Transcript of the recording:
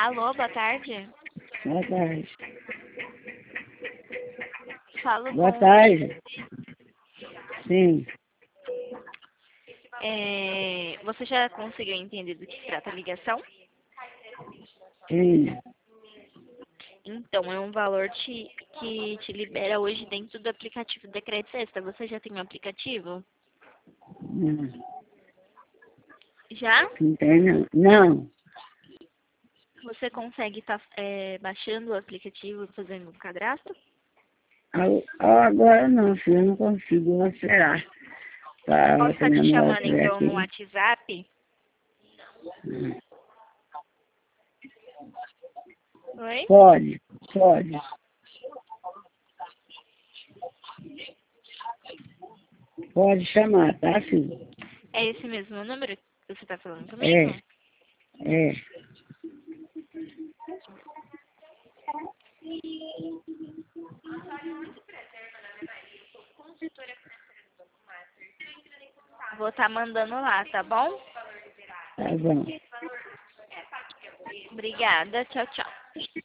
Alô, boa tarde. Boa tarde. Falo Boa com... tarde. Sim. Você já conseguiu entender do que se trata a ligação? Sim. Então, é um valor que te libera hoje dentro do aplicativo Decreto Sexta. Você já tem um aplicativo? Não. Já? Não tem não. Não. Você consegue estar baixando o aplicativo e fazendo um cadastro? Agora não, filho. Eu não consigo. Vou esperar. Para Posso outra estar te memória chamando por então no aqui. WhatsApp? Oi? Pode. Pode. Pode chamar, tá, filho? É esse mesmo número que você está falando comigo? É. É. Vou estar mandando lá, tá bom? Tá bom. Obrigada. Tchau, tchau.